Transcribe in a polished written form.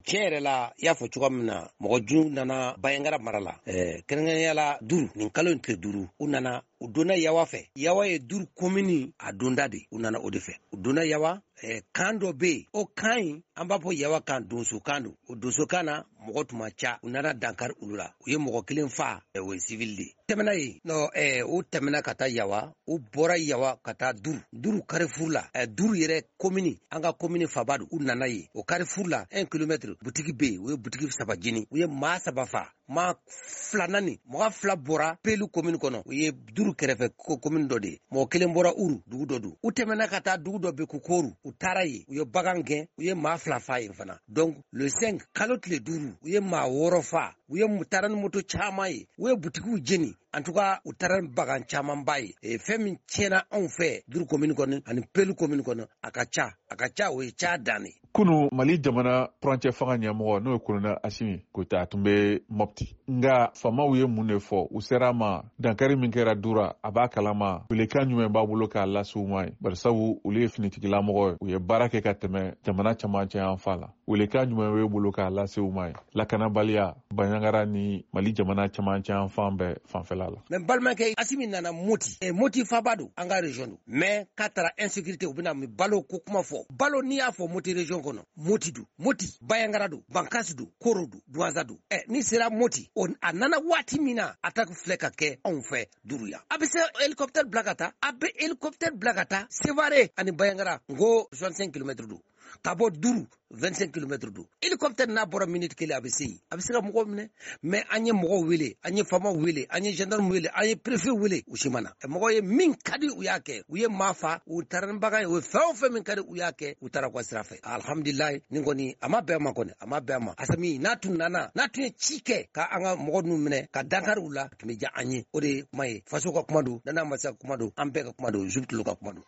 tiɲɛ la i y'a fɔ cogoya min na mɔgɔ jugu nana Bayangara mara la kɛrɛnkɛrɛnnenya la duru nin kalo in tile duuru u nana u donna Yawa fɛ. Yawa ye duru komini a donda de u nana o de fɛ u donna Yawa kan dɔ bɛ yen o kan in an b'a fɔ Yawa kan donsokan don o donsokan na mɔgɔ tun ma ca u nana dankari olu la u ye mɔgɔ kelen fa o ye civil de tɛmɛna yen u tɛmɛna ka taa Yawa u bɔra Yawa ka taa duru Carrefour la duru yɛrɛ komini an ka komini faba don u nana yen o Carrefour la 1 kilomètre butigi bɛ yen u ye butigi 3 jeni u ye maa 3 fa maa 2 ni mɔgɔ 2 bɔra Pelu komini kɔnɔ u ye duru kɛrɛfɛ komini dɔ de ye mɔgɔ kelen bɔra Uru dugu dɔ don u tɛmɛna ka taa dugu dɔ bɛ Kukoru u taara yen u ye bagan gɛn u ye maa 2 fa yen fana donc le 5 kalo tile 5 u ye maa 6 fa u ye taara ni moto caman ye u ye butigiw jeni en tout cas u taara ni bagan caman ba ye fɛn min tiɲɛna anw fɛ duru komini kɔnɔ ani Pelu komini kɔnɔ a ka ca o ye ca danne kunu Mali jamana furancɛ fanga ɲɛmɔgɔ n'o ye kolonɛl Asimi Goyita a tun bɛ Mopti nga famaw ye mun de fɔ u sera ma dankari min kɛra dura a b'a kalama welekan jumɛn b'a bolo k'a lase u ma ye barisabu olu ye finitigilamɔgɔ ye u ye baara kɛ ka tɛmɛ jamana camancɛ yan fa la welekan jumɛn b'e bolo k'a lase u ma ye lakanabaliya Bayangara ni Mali jamana camancɛ yan fan bɛɛ fanfɛla la mais balimakɛ Asimi nana Moti faba don an ka région don mais k'a taara insécurité u bɛna balo ko kuma fɔ balo n'i y'a fɔ Moti région kɔnɔ Moti Bayangara don Bankasi don Koro don Douaza don ni sera Moti a nana waati min na attaque filɛ ka kɛ anw fɛ duru ya a bɛ se hélicoptère bila ka taa Sevare ani Bayangara ngo 65 km don ka bɔ duru 25 km don hélicoptère n'a bɔra minute kelen a bɛ se ka mɔgɔw minɛ mais an ye mɔgɔw wele an ye famaw wele an ye gendarme wele an ye préfet wele u si mana mɔgɔw ye min ka di u y'a kɛ u ye maa fa u taara ni bagan ye u ye fɛn o fɛn min ka di u y'a kɛ u taara ka sira fɛ alhamdulilayi nin kɔni a ma bɛn a ma Asimi n'a tun ye ci kɛ ka an ka mɔgɔ ninnu minɛ ka dankari u la tun bɛ diya an ye o de ye kuma ye faso ka kuma don n'a ma se ka kuma don an bɛɛ ka kuma don Jules Tolo ka kuma don